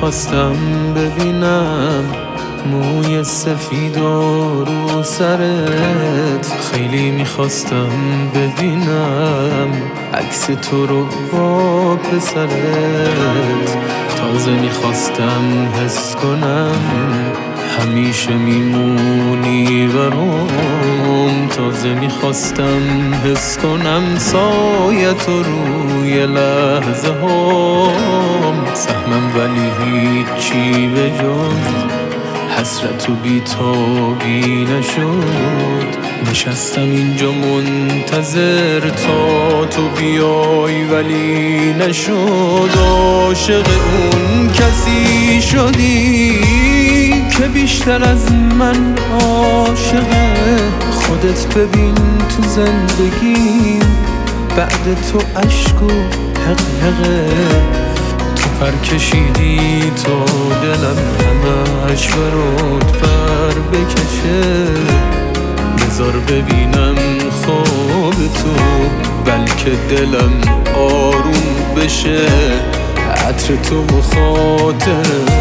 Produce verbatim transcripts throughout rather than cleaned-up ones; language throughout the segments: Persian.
میخواستم ببینم موی سفید و رو سرت، خیلی میخواستم ببینم عکس تو رو با پسرت. تازه میخواستم حس کنم همیشه میمونی برام. تازه میخواستم حس کنم سایت روی لحظه هام. سهمم ولی هیچی به جز حسرت و بیتابی نشد. نشستم اینجا منتظر تا تو بیای ولی نشد. عاشق اون کسی شدی که بیشتر از من عاشقه. خودت ببین تو زندگیم بعد تو عشق و حقحقه. تو پر کشیدی تا دلم همش برات پر بکشه. بذار ببینم خواب تو بلکه دلم آروم بشه. عطر تو و خاطرات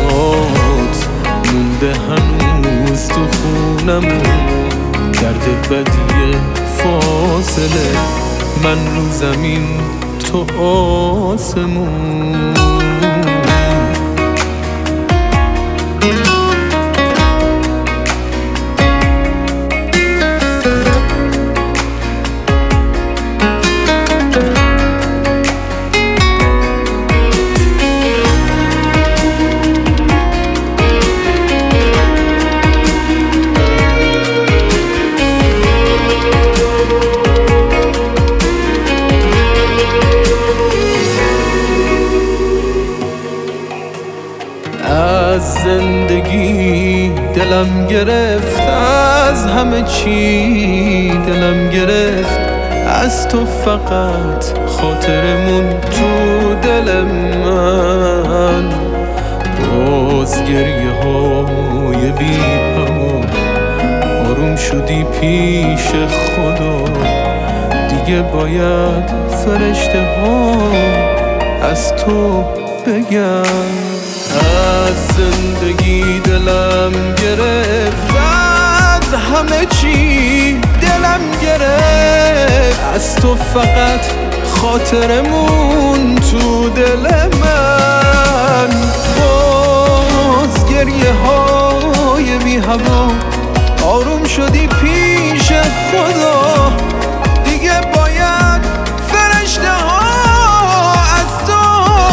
مونده هنوز تو خونم. درد بدی فاصله من رو زمین تو آسمون. از زندگی دلم گرفت، از همه چی دلم گرفت. از تو فقط خاطرمون تو دل من. باز گریه های بی هوا آروم شدی پیش خدا. دیگه باید فرشته ها از تو بگن. از زندگی دلم گرفت، از همه چی دلم گرفت. از تو فقط خاطرمون تو دل من. باز گریه های بی هوا آروم شدی پیش خدا. دیگه باید فرشته ها از تو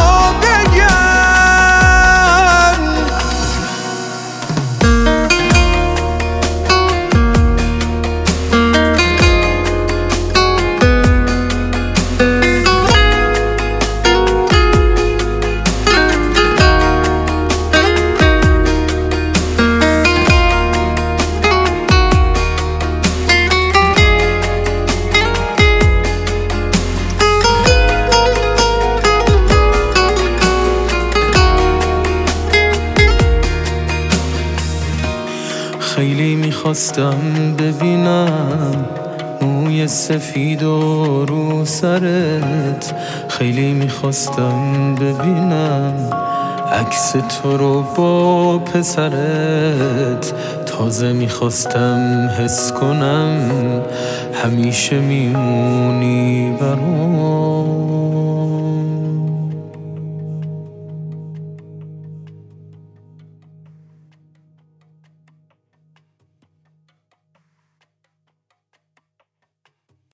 خیلی میخواستم ببینم موی سفید و رو سرت. خیلی میخواستم ببینم عکس تو رو با پسرت. تازه میخواستم حس کنم همیشه میمونی برام.